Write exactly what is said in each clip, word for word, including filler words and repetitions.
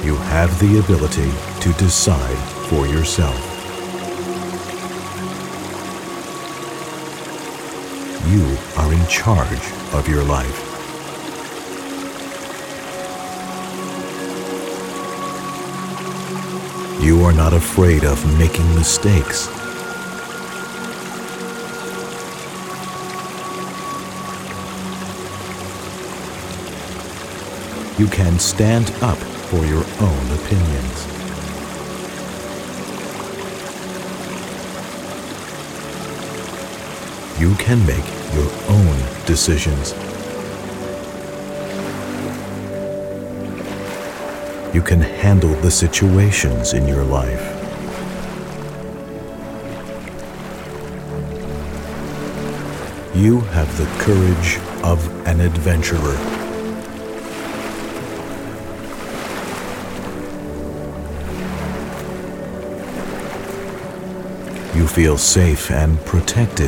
You have the ability to decide for yourself. You are in charge of your life. You are not afraid of making mistakes. You can stand up for your own opinions. You can make your own decisions. You can handle the situations in your life. You have the courage of an adventurer. You feel safe and protected.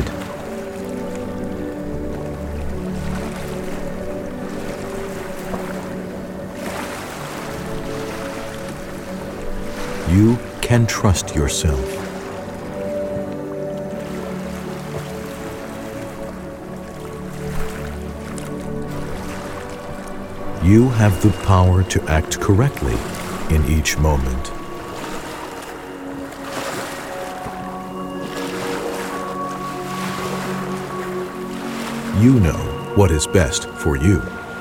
You can trust yourself. You have the power to act correctly in each moment. You know what is best for you.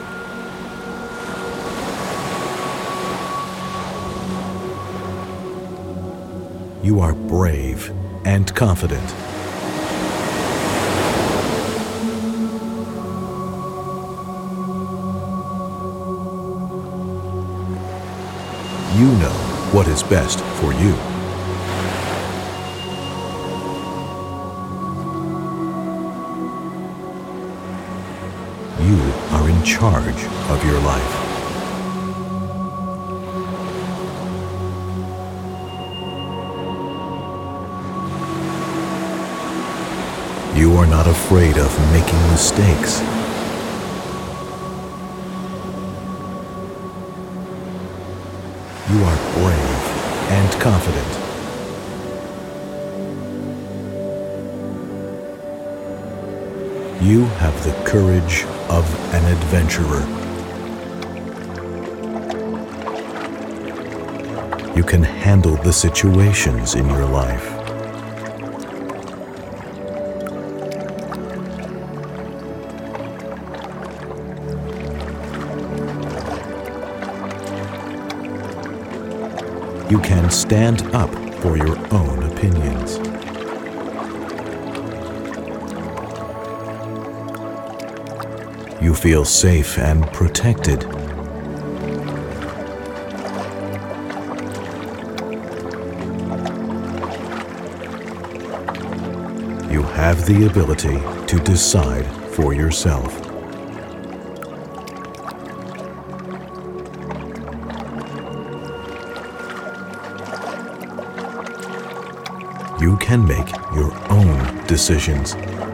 You are brave and confident. You know what is best for you. You are in charge of your life. You are not afraid of making mistakes. You are brave and confident. You have the courage of an adventurer. You can handle the situations in your life. You can stand up for your own opinions. You feel safe and protected. You have the ability to decide for yourself. You can make your own decisions.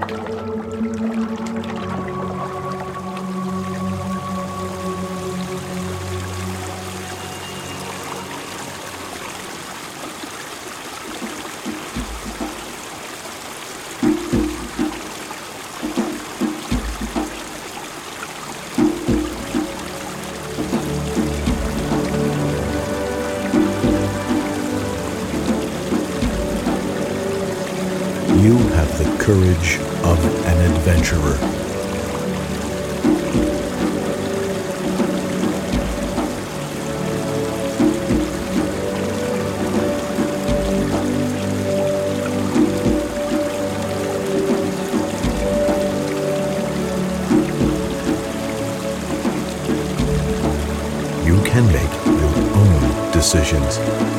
You have the courage of an adventurer. You can make your own decisions.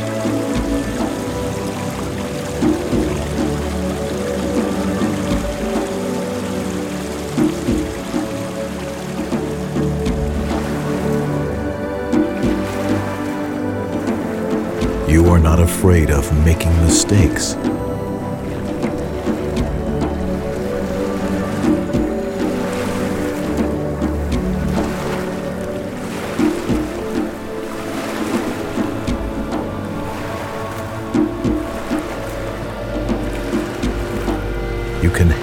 You are not afraid of making mistakes.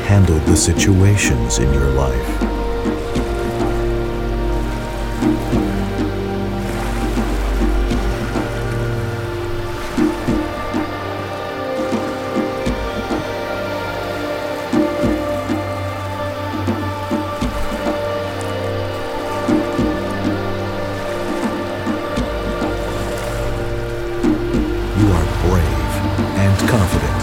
handled the situations in your life. You are brave and confident.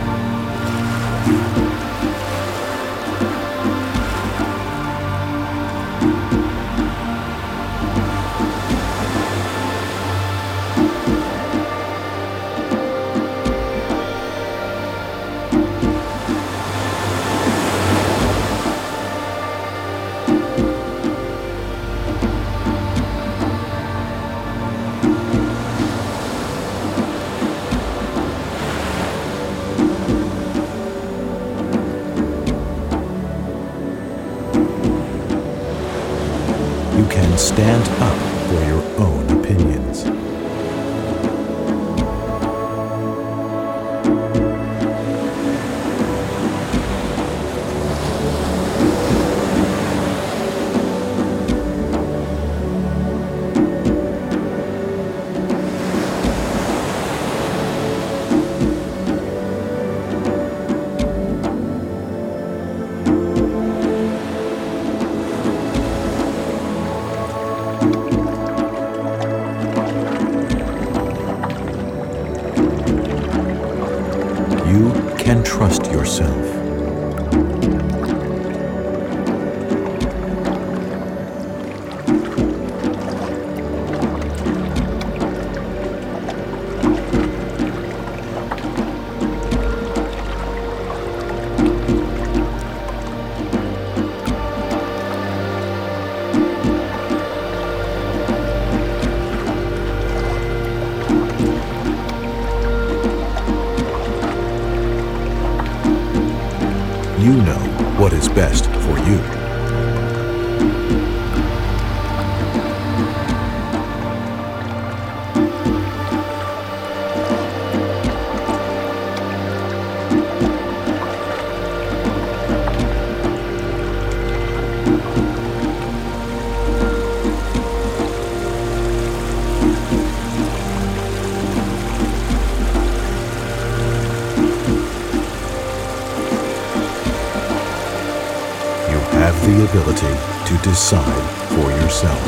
You can stand up for your own opinions. You can trust yourself. You know what is best for you. Have the ability to decide for yourself.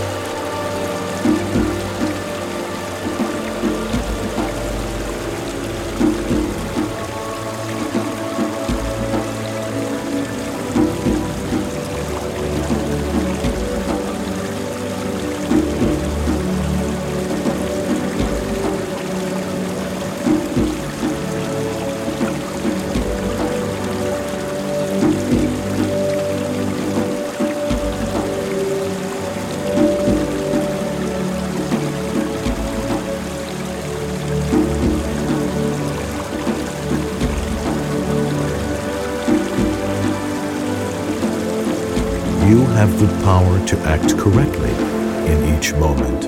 You have the power to act correctly in each moment.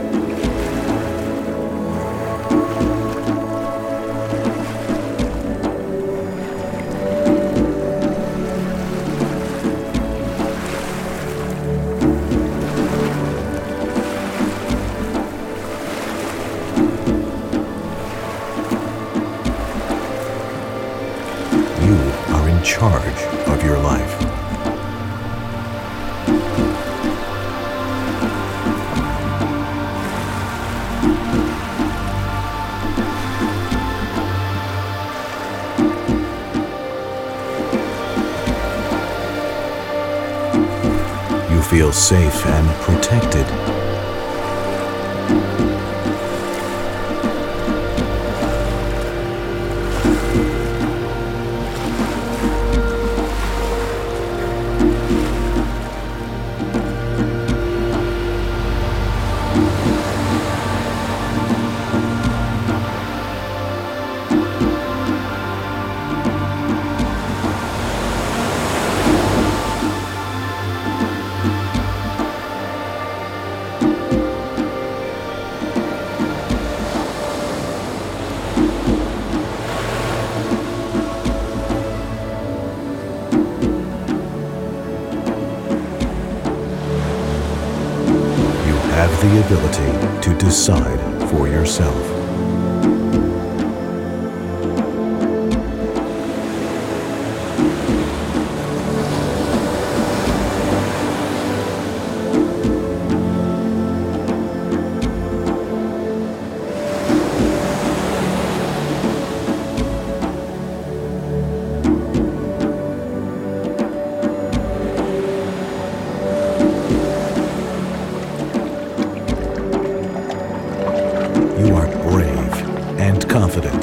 You are in charge of your life. You feel safe and protected. ability to decide for yourself. You are brave and confident.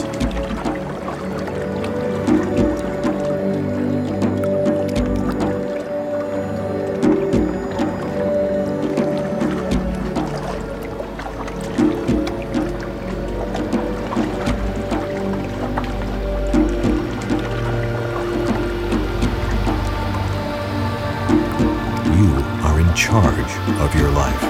You are in charge of your life.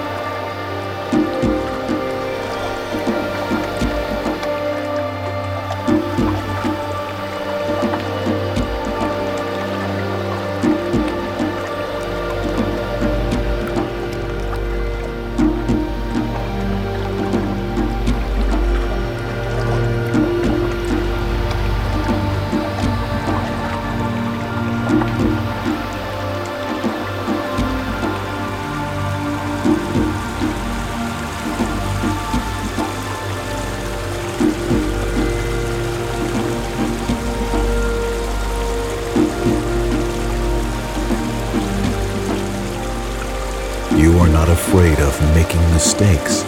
You are not afraid of making mistakes.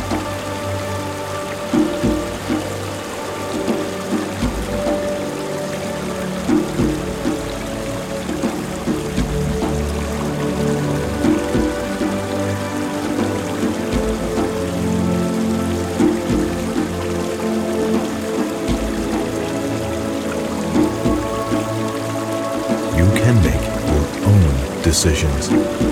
You can make your own decisions.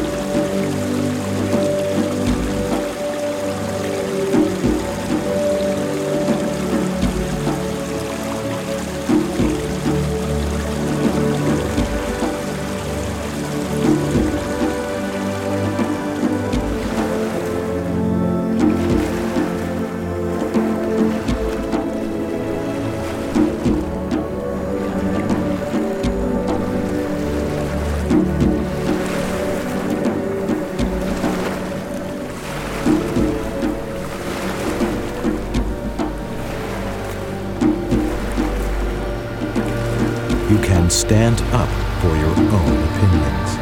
You can stand up for your own opinions.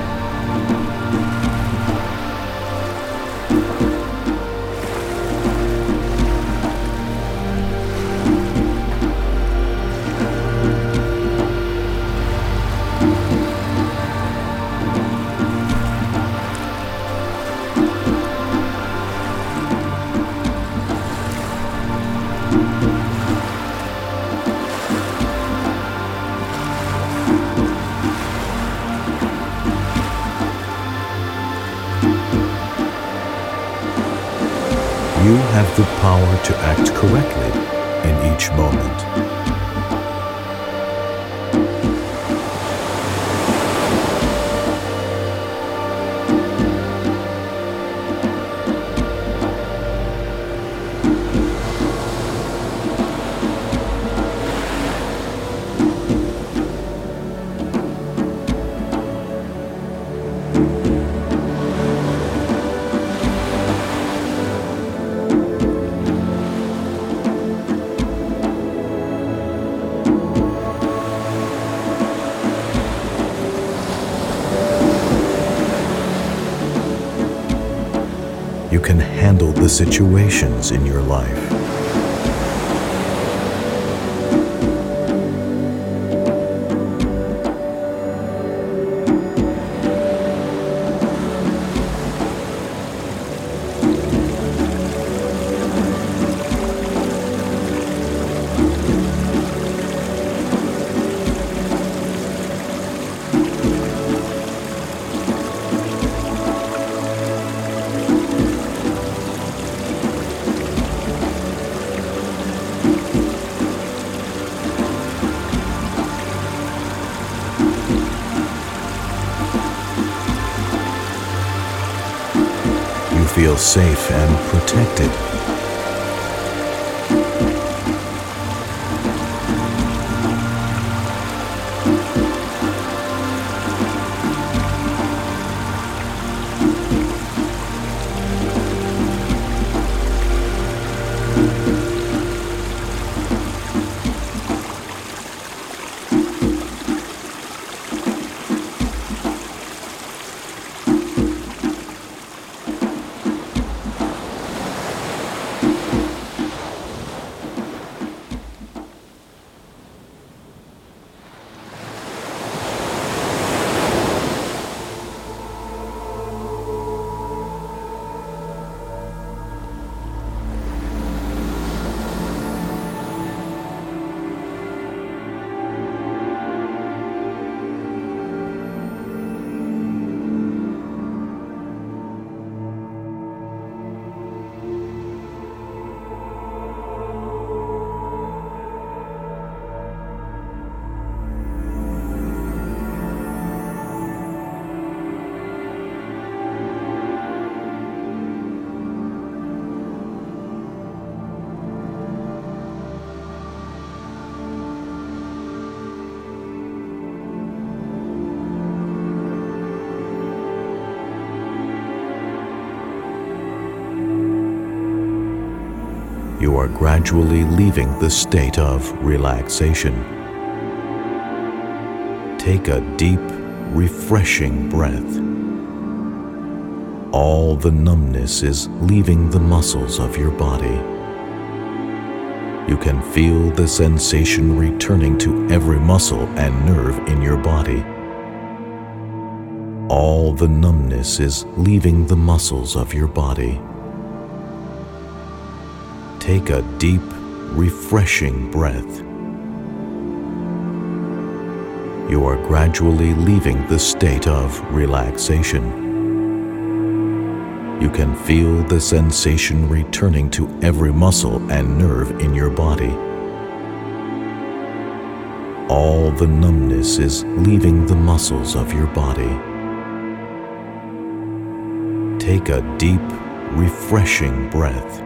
You have the power to act correctly in each moment. You can handle the situations in your life. feel safe and protected. You are gradually leaving the state of relaxation. Take a deep, refreshing breath. All the numbness is leaving the muscles of your body. You can feel the sensation returning to every muscle and nerve in your body. All the numbness is leaving the muscles of your body. Take a deep, refreshing breath. You are gradually leaving the state of relaxation. You can feel the sensation returning to every muscle and nerve in your body. All the numbness is leaving the muscles of your body. Take a deep, refreshing breath.